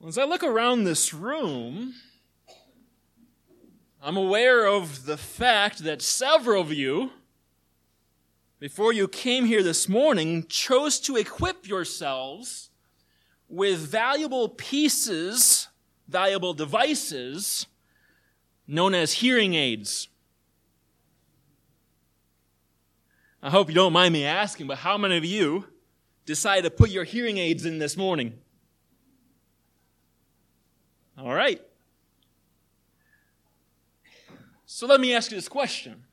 As I look around this room, I'm aware of the fact that several of you, before you came here this morning, chose to equip yourselves with valuable pieces, valuable devices, known as hearing aids. I hope you don't mind me asking, but how many of you decided to put your hearing aids in this morning? All right. So let me ask you this question.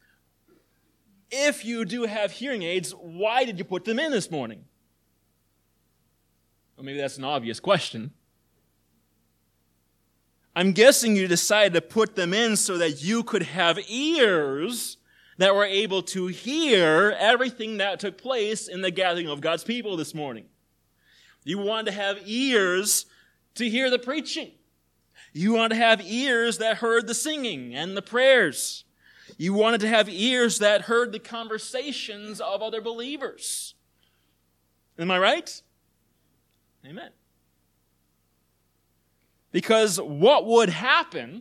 If you do have hearing aids, why did you put them in this morning? Well, maybe that's an obvious question. I'm guessing you decided to put them in so that you could have ears that were able to hear everything that took place in the gathering of God's people this morning. You wanted to have ears to hear the preaching. You wanted to have ears that heard the singing and the prayers. You wanted to have ears that heard the conversations of other believers. Am I right? Amen. Because what would happen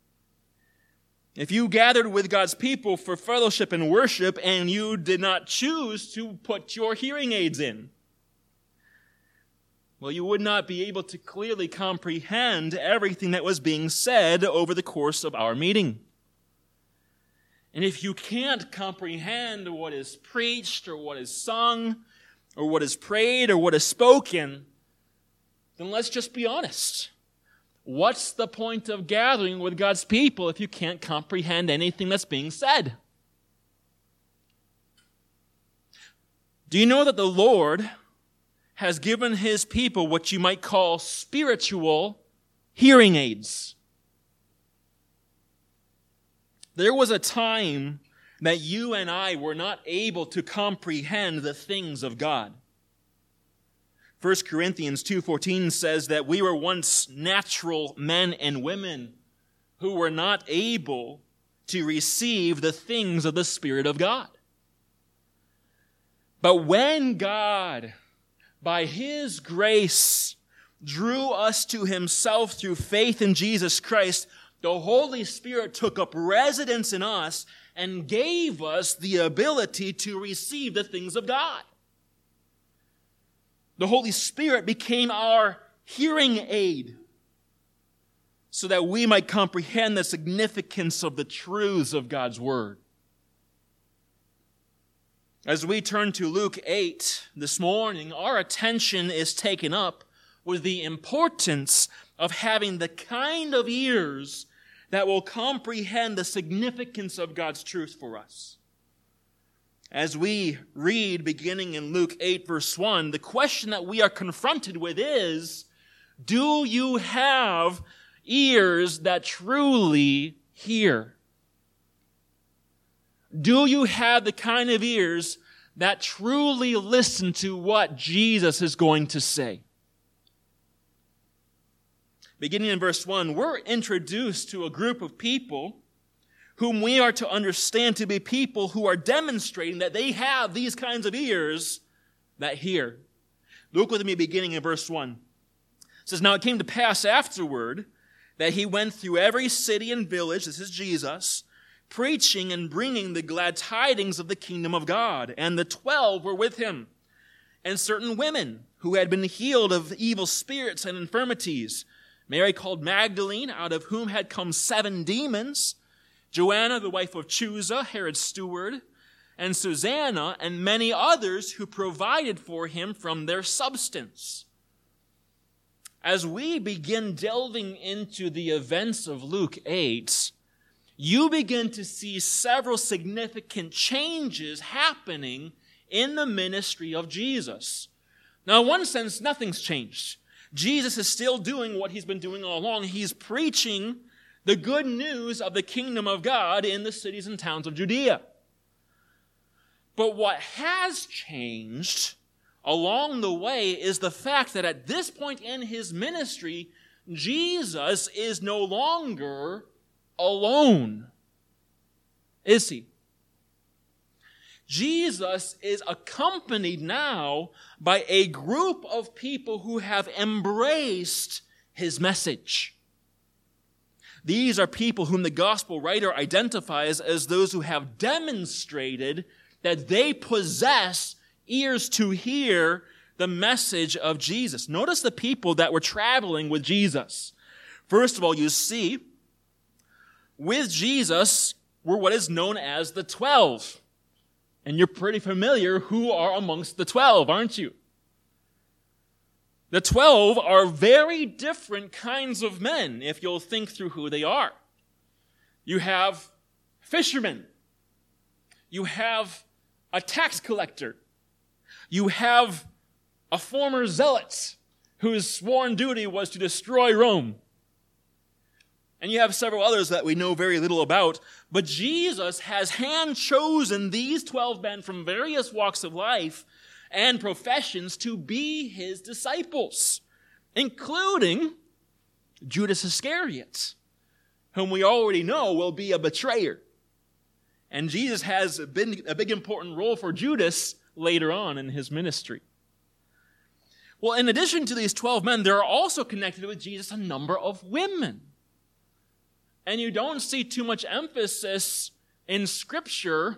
if you gathered with God's people for fellowship and worship and you did not choose to put your hearing aids in? Well, you would not be able to clearly comprehend everything that was being said over the course of our meeting. And if you can't comprehend what is preached or what is sung or what is prayed or what is spoken, then let's just be honest. What's the point of gathering with God's people if you can't comprehend anything that's being said? Do you know that the Lord has given His people what you might call spiritual hearing aids? There was a time that you and I were not able to comprehend the things of God. 1 Corinthians 2:14 says that we were once natural men and women who were not able to receive the things of the Spirit of God. But when God, by His grace, drew us to Himself through faith in Jesus Christ, the Holy Spirit took up residence in us and gave us the ability to receive the things of God. The Holy Spirit became our hearing aid so that we might comprehend the significance of the truths of God's Word. As we turn to Luke 8 this morning, our attention is taken up with the importance of having the kind of ears that will comprehend the significance of God's truth for us. As we read, beginning in Luke 8, verse 1, the question that we are confronted with is, do you have ears that truly hear? Do you have the kind of ears that truly listen to what Jesus is going to say? Beginning in verse 1, we're introduced to a group of people whom we are to understand to be people who are demonstrating that they have these kinds of ears that hear. Look with me beginning in verse 1. It says, "Now it came to pass afterward that he went through every city and village," this is Jesus, "preaching and bringing the glad tidings of the kingdom of God. And the 12 were with him, and certain women who had been healed of evil spirits and infirmities, Mary called Magdalene, out of whom had come 7 demons, Joanna, the wife of Chuza, Herod's steward, and Susanna, and many others who provided for him from their substance." As we begin delving into the events of Luke 8, you begin to see several significant changes happening in the ministry of Jesus. Now, in one sense, nothing's changed. Jesus is still doing what He's been doing all along. He's preaching the good news of the kingdom of God in the cities and towns of Judea. But what has changed along the way is the fact that at this point in His ministry, Jesus is no longer alone. Is He? Jesus is accompanied now by a group of people who have embraced his message. These are people whom the gospel writer identifies as those who have demonstrated that they possess ears to hear the message of Jesus. Notice the people that were traveling with Jesus. First of all, you see, with Jesus were what is known as the 12. And you're pretty familiar who are amongst the 12, aren't you? The 12 are very different kinds of men, if you'll think through who they are. You have fishermen. You have a tax collector. You have a former zealot whose sworn duty was to destroy Rome. And you have several others that we know very little about. But Jesus has hand-chosen these 12 men from various walks of life and professions to be his disciples, including Judas Iscariot, whom we already know will be a betrayer. And Jesus has been a big important role for Judas later on in his ministry. Well, in addition to these 12 men, there are also connected with Jesus a number of women. And you don't see too much emphasis in Scripture.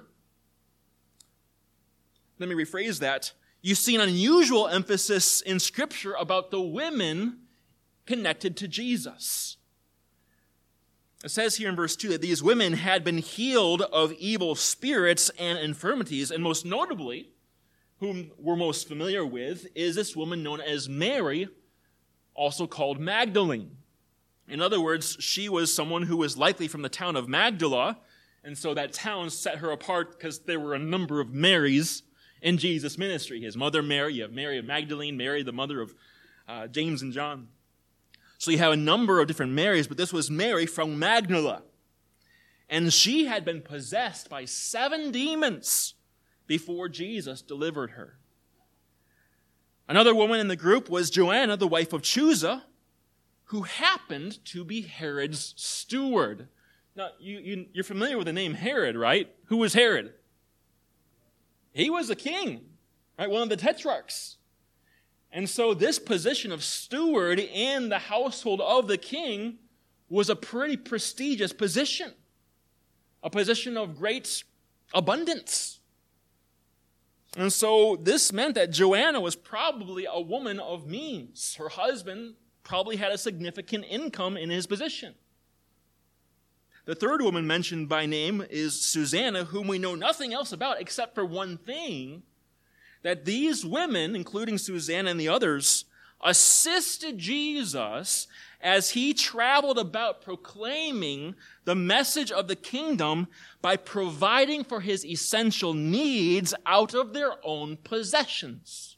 Let me rephrase that. You see an unusual emphasis in Scripture about the women connected to Jesus. It says here in verse 2 that these women had been healed of evil spirits and infirmities, and most notably, whom we're most familiar with, is this woman known as Mary, also called Magdalene. In other words, she was someone who was likely from the town of Magdala, and so that town set her apart because there were a number of Marys in Jesus' ministry. His mother Mary, you have Mary of Magdalene, Mary the mother of James and John. So you have a number of different Marys, but this was Mary from Magdala. And she had been possessed by 7 demons before Jesus delivered her. Another woman in the group was Joanna, the wife of Chuza, who happened to be Herod's steward. Now, you're familiar with the name Herod, right? Who was Herod? He was a king, right? One of the tetrarchs. And so this position of steward in the household of the king was a pretty prestigious position, a position of great abundance. And so this meant that Joanna was probably a woman of means. Her husband probably had a significant income in his position. The third woman mentioned by name is Susanna, whom we know nothing else about except for one thing, that these women, including Susanna and the others, assisted Jesus as he traveled about proclaiming the message of the kingdom by providing for his essential needs out of their own possessions.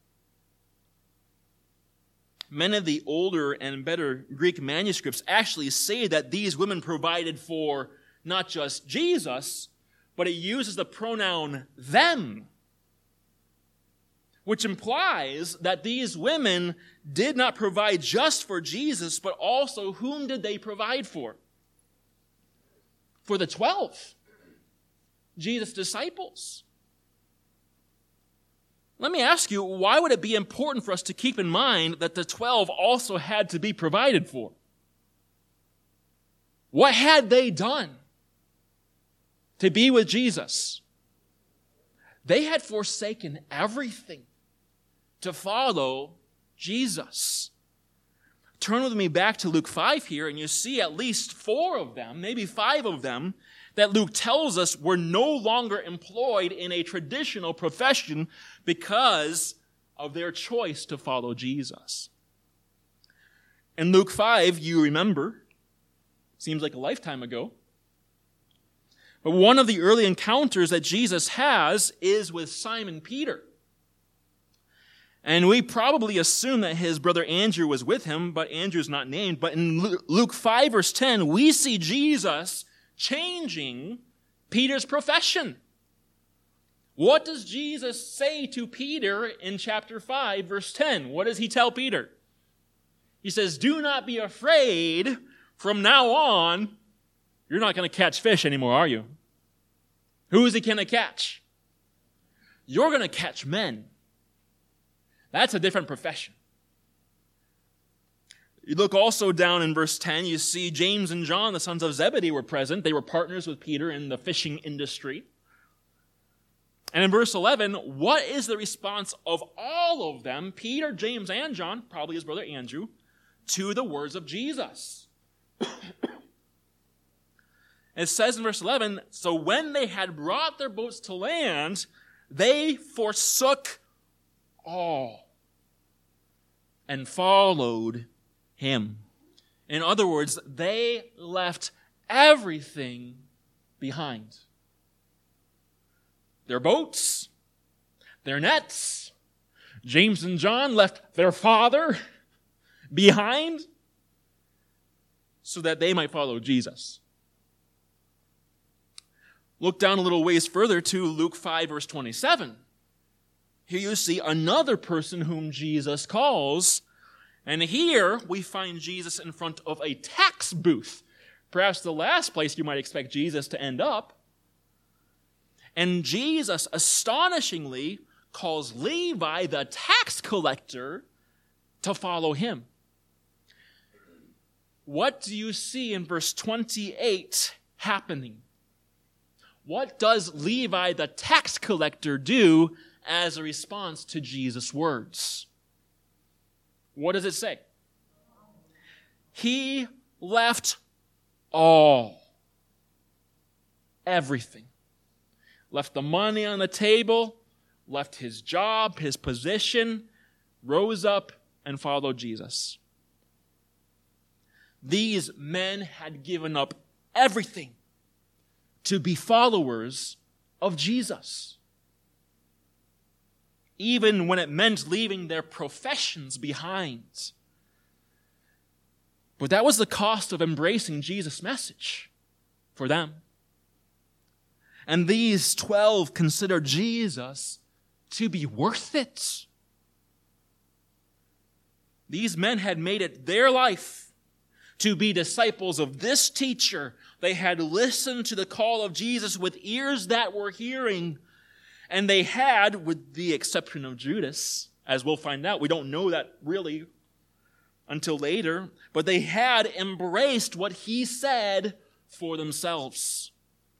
Many of the older and better Greek manuscripts actually say that these women provided for not just Jesus, but it uses the pronoun them, which implies that these women did not provide just for Jesus, but also whom did they provide for? For the 12, Jesus' disciples. Let me ask you, why would it be important for us to keep in mind that the 12 also had to be provided for? What had they done to be with Jesus? They had forsaken everything to follow Jesus. Turn with me back to Luke 5 here, and you see at least 4 of them, maybe 5 of them, that Luke tells us were no longer employed in a traditional profession because of their choice to follow Jesus. In Luke 5, you remember, seems like a lifetime ago, but one of the early encounters that Jesus has is with Simon Peter. And we probably assume that his brother Andrew was with him, but Andrew's not named. But in Luke 5, verse 10, we see Jesus changing Peter's profession. What does Jesus say to Peter in chapter 5, verse 10? What does he tell Peter? He says, "Do not be afraid. From now on, you're not going to catch fish anymore, are you? Who is he going to catch? You're going to catch men." That's a different profession. You look also down in verse 10, you see James and John, the sons of Zebedee, were present. They were partners with Peter in the fishing industry. And in verse 11, what is the response of all of them, Peter, James, and John, probably his brother Andrew, to the words of Jesus? It says in verse 11, so when they had brought their boats to land, they forsook all and followed him. In other words, they left everything behind. Their boats, their nets. James and John left their father behind so that they might follow Jesus. Look down a little ways further to Luke 5, verse 27. Here you see another person whom Jesus calls. And here we find Jesus in front of a tax booth. Perhaps the last place you might expect Jesus to end up. And Jesus astonishingly calls Levi, the tax collector, to follow him. What do you see in verse 28 happening? What does Levi, the tax collector, do as a response to Jesus' words? What does it say? He left all. Everything. Left the money on the table, left his job, his position, rose up and followed Jesus. These men had given up everything to be followers of Jesus. Even when it meant leaving their professions behind. But that was the cost of embracing Jesus' message for them. And these 12 considered Jesus to be worth it. These men had made it their life to be disciples of this teacher. They had listened to the call of Jesus with ears that were hearing. And they had, with the exception of Judas, as we'll find out, we don't know that really until later, but they had embraced what he said for themselves.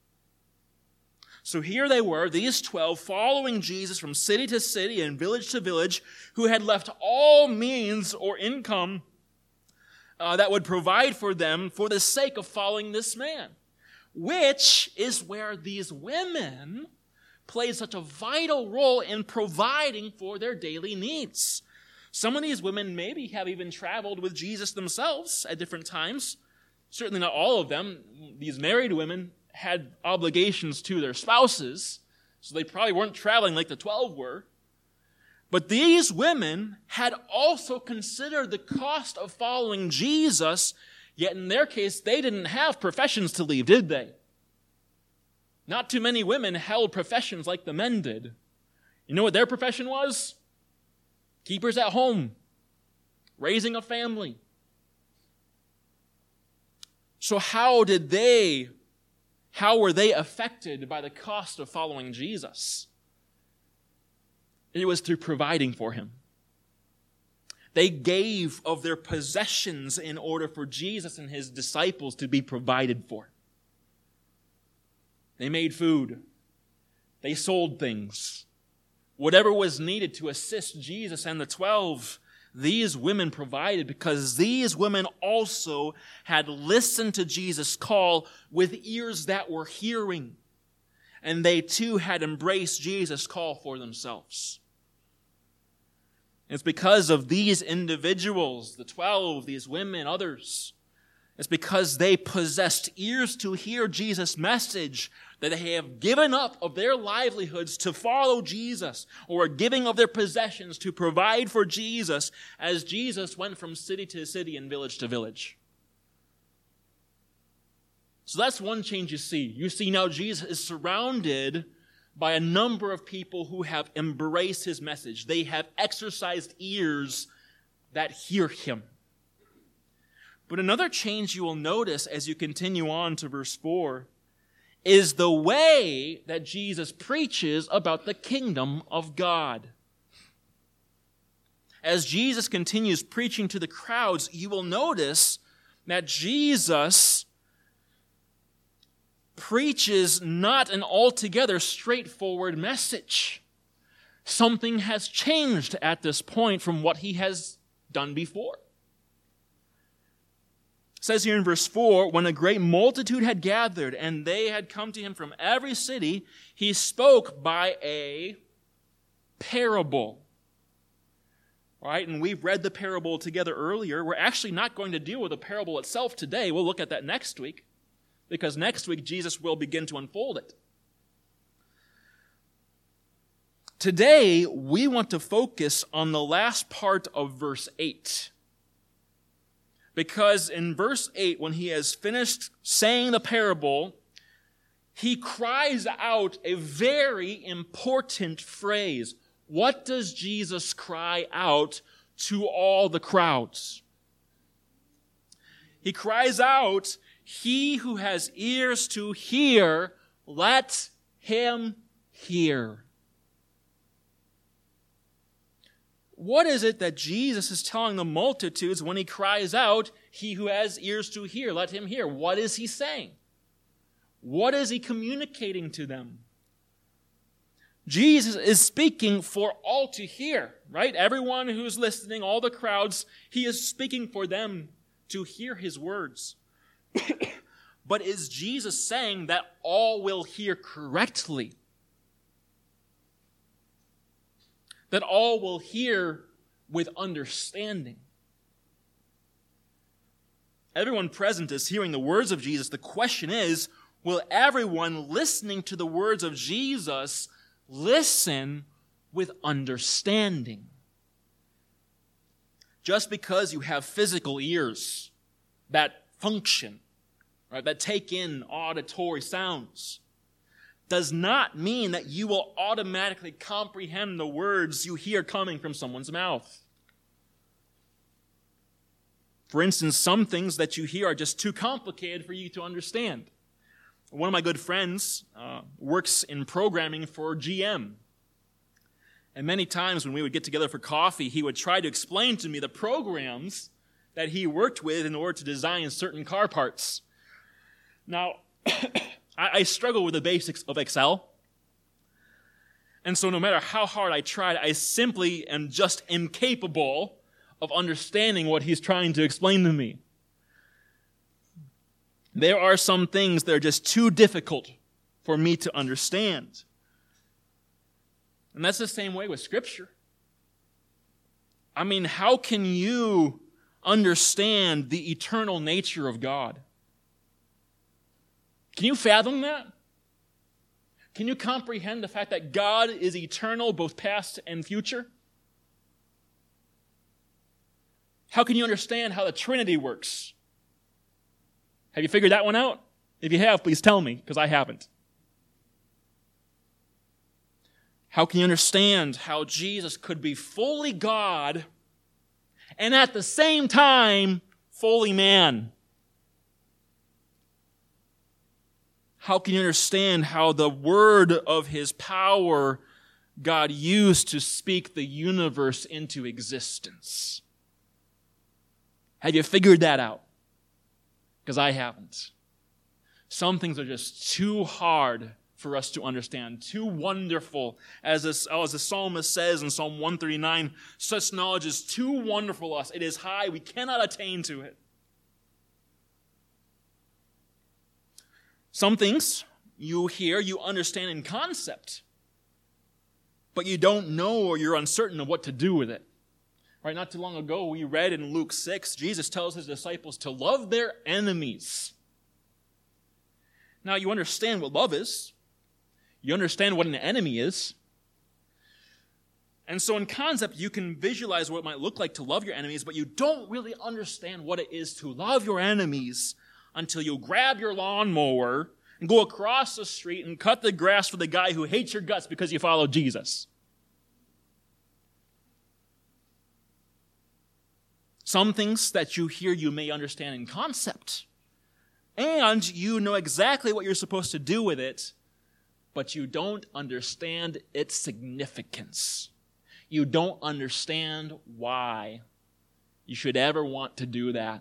So here they were, these 12, following Jesus from city to city and village to village, who had left all means or income that would provide for them for the sake of following this man, which is where these women played such a vital role in providing for their daily needs. Some of these women maybe have even traveled with Jesus themselves at different times. Certainly not all of them. These married women had obligations to their spouses, so they probably weren't traveling like the 12 were. But these women had also considered the cost of following Jesus, yet in their case, they didn't have professions to leave, did they? Not too many women held professions like the men did. You know what their profession was? Keepers at home, raising a family. So how were they affected by the cost of following Jesus? It was through providing for him. They gave of their possessions in order for Jesus and his disciples to be provided for. They made food. They sold things. Whatever was needed to assist Jesus and the 12, these women provided, because these women also had listened to Jesus' call with ears that were hearing. And they too had embraced Jesus' call for themselves. It's because of these individuals, the 12, these women, others. It's because they possessed ears to hear Jesus' message that they have given up of their livelihoods to follow Jesus, or giving of their possessions to provide for Jesus as Jesus went from city to city and village to village. So that's one change you see. You see now Jesus is surrounded by a number of people who have embraced his message. They have exercised ears that hear him. But another change you will notice as you continue on to verse 4 is the way that Jesus preaches about the kingdom of God. as Jesus continues preaching to the crowds, you will notice that Jesus preaches not an altogether straightforward message. Something has changed at this point from what he has done before. It says here in verse 4, when a great multitude had gathered and they had come to him from every city, he spoke by a parable. Right? And we've read the parable together earlier. We're actually not going to deal with the parable itself today. We'll look at that next week, because next week Jesus will begin to unfold it. Today, we want to focus on the last part of verse 8. Because in verse 8, when he has finished saying the parable, he cries out a very important phrase. What does Jesus cry out to all the crowds? He cries out, "He who has ears to hear, let him hear." What is it that Jesus is telling the multitudes when he cries out, "He who has ears to hear, let him hear"? What is he saying? What is he communicating to them? Jesus is speaking for all to hear, right? Everyone who's listening, all the crowds, he is speaking for them to hear his words. But is Jesus saying that all will hear correctly? That all will hear with understanding? Everyone present is hearing the words of Jesus. The question is, will everyone listening to the words of Jesus listen with understanding? Just because you have physical ears that function, right, that take in auditory sounds, does not mean that you will automatically comprehend the words you hear coming from someone's mouth. For instance, some things that you hear are just too complicated for you to understand. One of my good friends works in programming for GM. And many times when we would get together for coffee, he would try to explain to me the programs that he worked with in order to design certain car parts. Now, I struggle with the basics of Excel. And so no matter how hard I tried, I simply am just incapable of understanding what he's trying to explain to me. There are some things that are just too difficult for me to understand. And that's the same way with Scripture. I mean, how can you understand the eternal nature of God? Can you fathom that? Can you comprehend the fact that God is eternal, both past and future? How can you understand how the Trinity works? Have you figured that one out? If you have, please tell me, because I haven't. How can you understand how Jesus could be fully God and at the same time fully man? How can you understand how the word of his power God used to speak the universe into existence? Have you figured that out? Because I haven't. Some things are just too hard for us to understand, too wonderful. As the psalmist says in Psalm 139, such knowledge is too wonderful for us. It is high. We cannot attain to it. Some things you hear, you understand in concept, but you don't know or you're uncertain of what to do with it. Right? Not too long ago, we read in Luke 6, Jesus tells his disciples to love their enemies. Now, you understand what love is. You understand what an enemy is. And so in concept, you can visualize what it might look like to love your enemies, but you don't really understand what it is to love your enemies until you grab your lawnmower and go across the street and cut the grass for the guy who hates your guts because you follow Jesus. Some things that you hear you may understand in concept, and you know exactly what you're supposed to do with it, but you don't understand its significance. You don't understand why you should ever want to do that.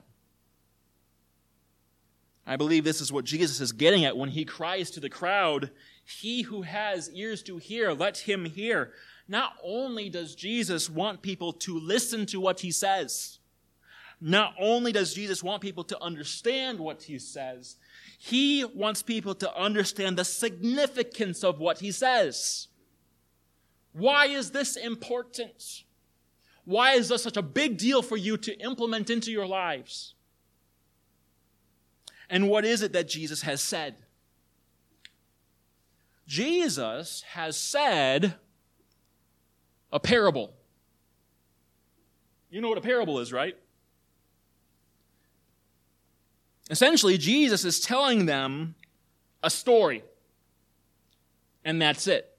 I believe this is what Jesus is getting at when he cries to the crowd, "He who has ears to hear, let him hear." Not only does Jesus want people to listen to what he says, not only does Jesus want people to understand what he says, he wants people to understand the significance of what he says. Why is this important? Why is this such a big deal for you to implement into your lives? And what is it that Jesus has said? Jesus has said a parable. You know what a parable is, right? Essentially, Jesus is telling them a story, and that's it.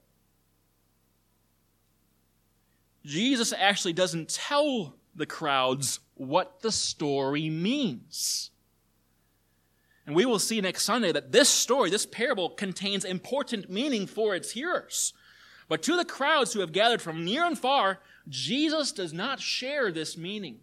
Jesus actually doesn't tell the crowds what the story means. And we will see next Sunday that this story, this parable, contains important meaning for its hearers. But to the crowds who have gathered from near and far, Jesus does not share this meaning.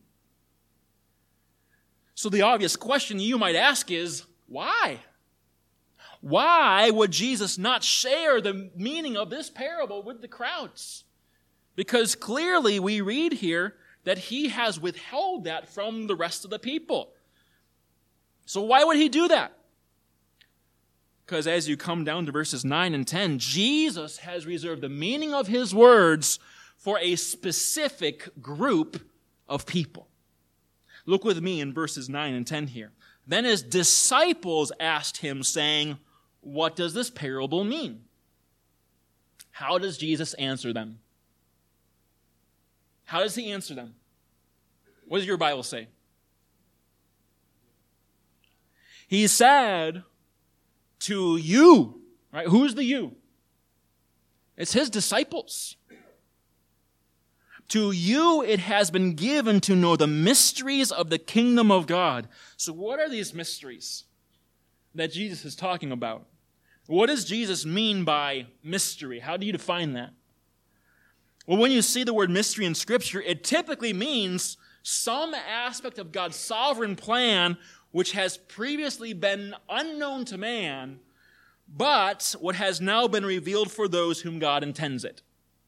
So the obvious question you might ask is, why? Why would Jesus not share the meaning of this parable with the crowds? Because clearly we read here that he has withheld that from the rest of the people. So why would he do that? Because as you come down to verses 9 and 10, Jesus has reserved the meaning of his words for a specific group of people. Look with me in verses 9 and 10 here. Then his disciples asked him, saying, "What does this parable mean?" How does Jesus answer them? How does he answer them? What does your Bible say? He said to you, right? Who's the you? It's his disciples. To you it has been given to know the mysteries of the kingdom of God. So what are these mysteries that Jesus is talking about? What does Jesus mean by mystery? How do you define that? Well, when you see the word mystery in Scripture, it typically means some aspect of God's sovereign plan which has previously been unknown to man, but what has now been revealed for those whom God intends it.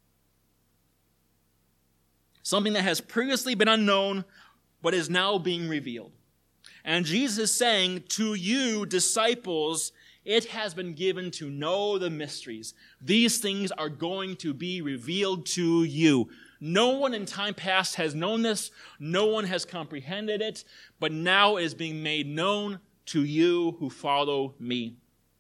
Something that has previously been unknown, but is now being revealed. And Jesus is saying, to you, disciples, it has been given to know the mysteries. These things are going to be revealed to you. No one in time past has known this. No one has comprehended it. But now it is being made known to you who follow me.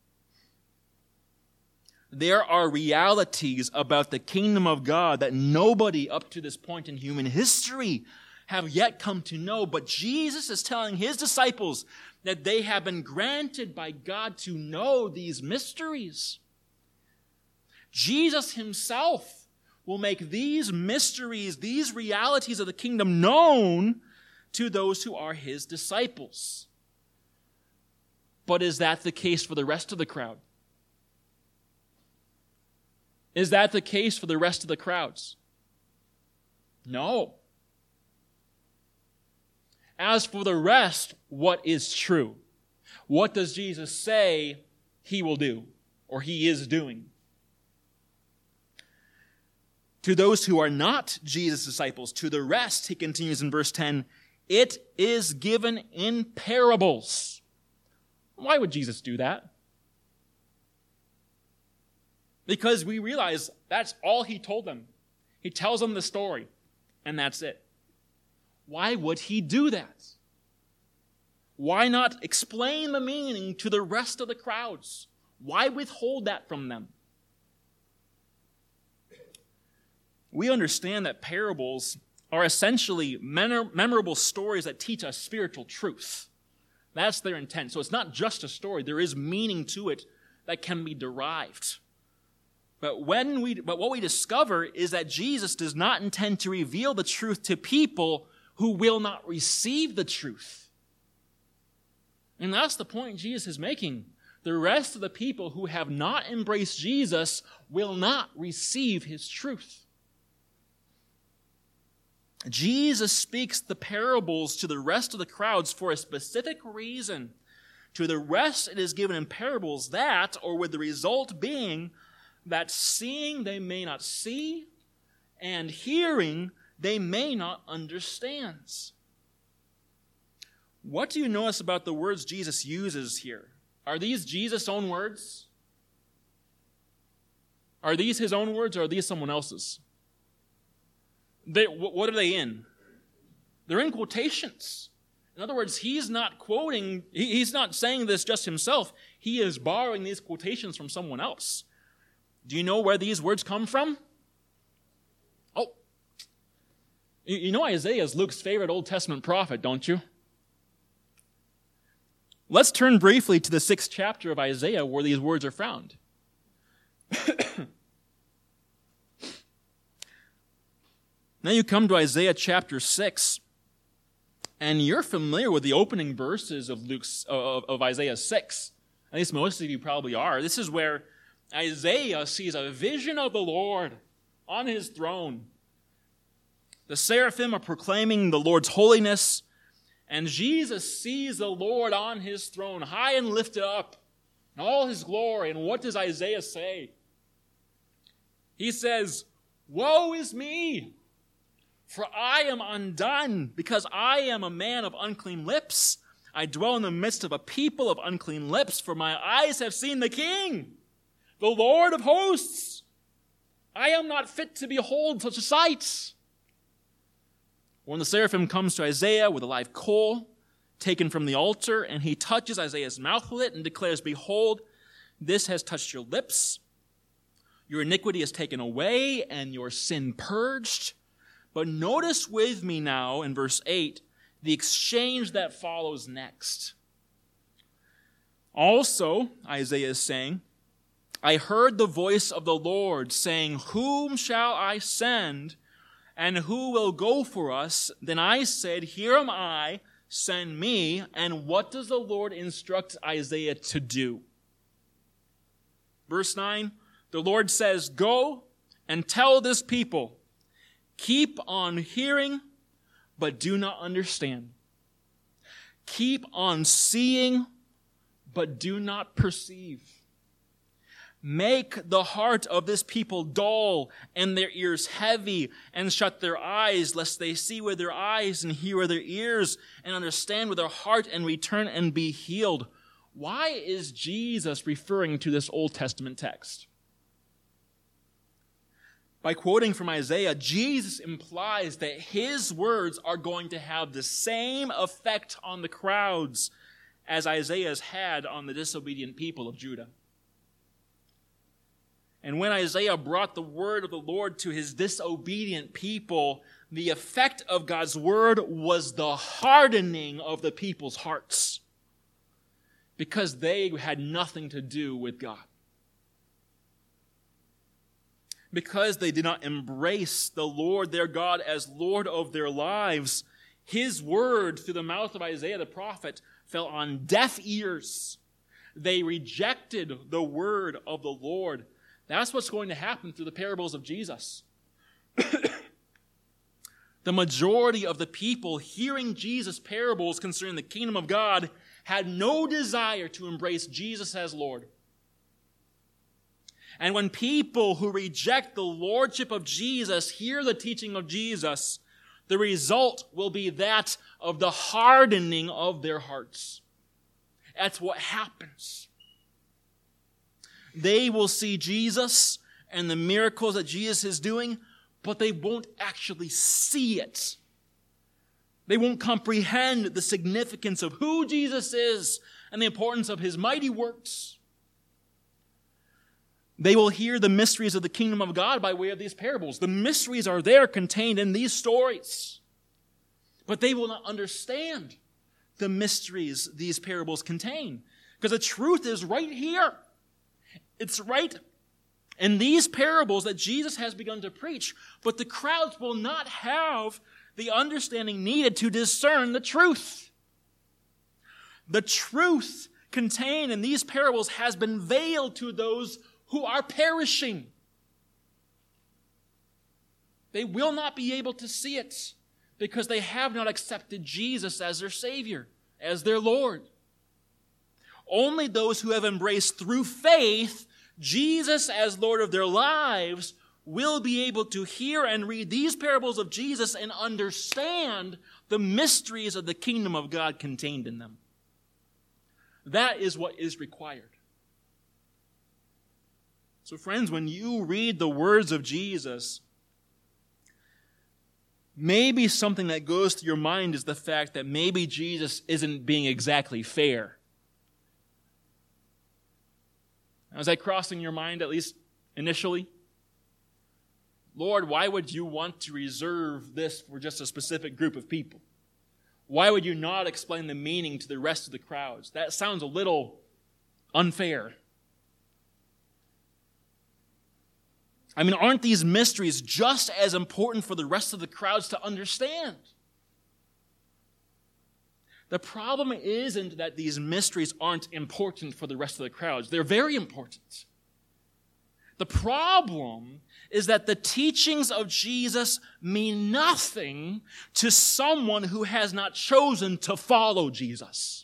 There are realities about the kingdom of God that nobody up to this point in human history have yet come to know. But Jesus is telling his disciples that they have been granted by God to know these mysteries. Jesus himself will make these mysteries, these realities of the kingdom known to those who are his disciples. But is that the case for the rest of the crowd? Is that the case for the rest of the crowds? No. As for the rest, what is true? What does Jesus say he will do, or he is doing? To those who are not Jesus' disciples, to the rest, he continues in verse 10, it is given in parables. Why would Jesus do that? Because we realize that's all he told them. He tells them the story, and that's it. Why would he do that? Why not explain the meaning to the rest of the crowds? Why withhold that from them? We understand that parables are essentially memorable stories that teach us spiritual truth. That's their intent. So it's not just a story. There is meaning to it that can be derived. But what we discover is that Jesus does not intend to reveal the truth to people who will not receive the truth. And that's the point Jesus is making. The rest of the people who have not embraced Jesus will not receive his truth. Jesus speaks the parables to the rest of the crowds for a specific reason. To the rest it is given in parables that, or with the result being, that seeing they may not see, and hearing they may not understand. What do you notice about the words Jesus uses here? Are these Jesus' own words? Are these his own words, or are these someone else's? What are they in? They're in quotations. In other words, he's not quoting, he's not saying this just himself. He is borrowing these quotations from someone else. Do you know where these words come from? Oh, you know Isaiah is Luke's favorite Old Testament prophet, don't you? Let's turn briefly to the 6th chapter of Isaiah where these words are found. Now you come to Isaiah chapter 6, and you're familiar with the opening verses of Isaiah 6. At least most of you probably are. This is where Isaiah sees a vision of the Lord on his throne. The seraphim are proclaiming the Lord's holiness, and Jesus sees the Lord on his throne, high and lifted up, in all his glory. And what does Isaiah say? He says, "Woe is me! For I am undone, because I am a man of unclean lips. I dwell in the midst of a people of unclean lips, for my eyes have seen the King, the Lord of hosts. I am not fit to behold such a sight." When the seraphim comes to Isaiah with a live coal taken from the altar, and he touches Isaiah's mouth with it and declares, "Behold, this has touched your lips. Your iniquity is taken away, and your sin purged." But notice with me now in verse 8, the exchange that follows next. Also, Isaiah is saying, "I heard the voice of the Lord saying, 'Whom shall I send, and who will go for us?' Then I said, 'Here am I, send me.'" And what does the Lord instruct Isaiah to do? Verse 9, the Lord says, "Go and tell this people, keep on hearing, but do not understand. Keep on seeing, but do not perceive. Make the heart of this people dull and their ears heavy, and shut their eyes, lest they see with their eyes and hear with their ears and understand with their heart and return and be healed." Why is Jesus referring to this Old Testament text? By quoting from Isaiah, Jesus implies that his words are going to have the same effect on the crowds as Isaiah's had on the disobedient people of Judah. And when Isaiah brought the word of the Lord to his disobedient people, the effect of God's word was the hardening of the people's hearts, because they had nothing to do with God. Because they did not embrace the Lord their God as Lord of their lives, his word through the mouth of Isaiah the prophet fell on deaf ears. They rejected the word of the Lord. That's what's going to happen through the parables of Jesus. The majority of the people hearing Jesus' parables concerning the kingdom of God had no desire to embrace Jesus as Lord. And when people who reject the lordship of Jesus hear the teaching of Jesus, the result will be that of the hardening of their hearts. That's what happens. They will see Jesus and the miracles that Jesus is doing, but they won't actually see it. They won't comprehend the significance of who Jesus is and the importance of his mighty works. They will hear the mysteries of the kingdom of God by way of these parables. The mysteries are there contained in these stories. But they will not understand the mysteries these parables contain, because the truth is right here. It's right in these parables that Jesus has begun to preach, but the crowds will not have the understanding needed to discern the truth. The truth contained in these parables has been veiled to those who are perishing. They will not be able to see it because they have not accepted Jesus as their Savior, as their Lord. Only those who have embraced through faith Jesus as Lord of their lives will be able to hear and read these parables of Jesus and understand the mysteries of the kingdom of God contained in them. That is what is required. So friends, when you read the words of Jesus, maybe something that goes through your mind is the fact that maybe Jesus isn't being exactly fair. Now, is that crossing your mind, at least initially? Lord, why would you want to reserve this for just a specific group of people? Why would you not explain the meaning to the rest of the crowds? That sounds a little unfair. I mean, aren't these mysteries just as important for the rest of the crowds to understand? The problem isn't that these mysteries aren't important for the rest of the crowds. They're very important. The problem is that the teachings of Jesus mean nothing to someone who has not chosen to follow Jesus.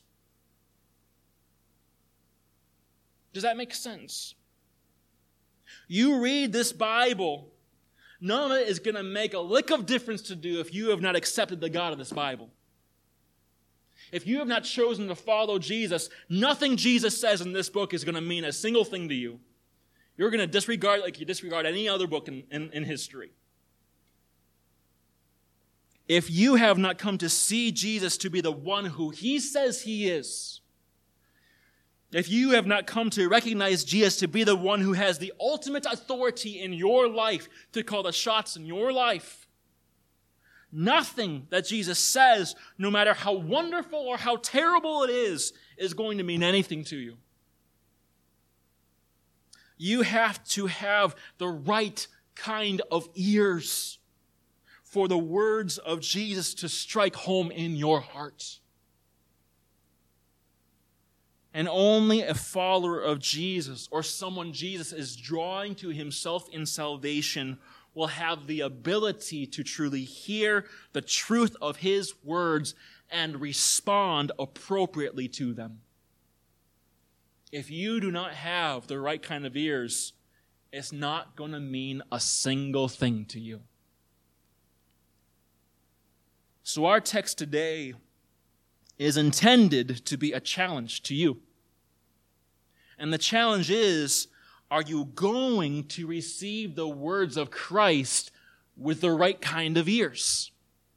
Does that make sense? You read this Bible, none of it is going to make a lick of difference to do if you have not accepted the God of this Bible. If you have not chosen to follow Jesus, nothing Jesus says in this book is going to mean a single thing to you. You're going to disregard it like you disregard any other book in history. If you have not come to see Jesus to be the one who he says he is, if you have not come to recognize Jesus to be the one who has the ultimate authority in your life to call the shots in your life, nothing that Jesus says, no matter how wonderful or how terrible it is going to mean anything to you. You have to have the right kind of ears for the words of Jesus to strike home in your heart. And only a follower of Jesus or someone Jesus is drawing to himself in salvation will have the ability to truly hear the truth of his words and respond appropriately to them. If you do not have the right kind of ears, it's not going to mean a single thing to you. So our text today is intended to be a challenge to you. And the challenge is, are you going to receive the words of Christ with the right kind of ears?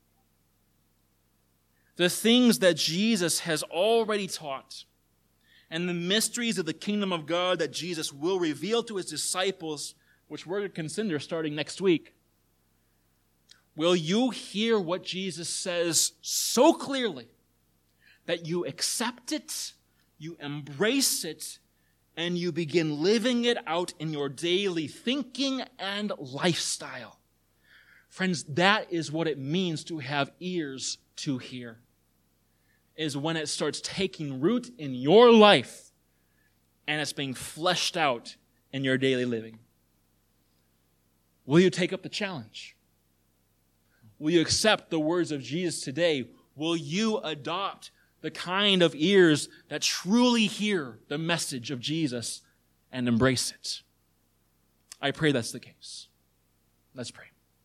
The things that Jesus has already taught and the mysteries of the kingdom of God that Jesus will reveal to his disciples, which we're going to consider starting next week. Will you hear what Jesus says so clearly that you accept it, you embrace it, and you begin living it out in your daily thinking and lifestyle? Friends, that is what it means to have ears to hear. Is when it starts taking root in your life and it's being fleshed out in your daily living. Will you take up the challenge? Will you accept the words of Jesus today? Will you adopt the kind of ears that truly hear the message of Jesus and embrace it? I pray that's the case. Let's pray.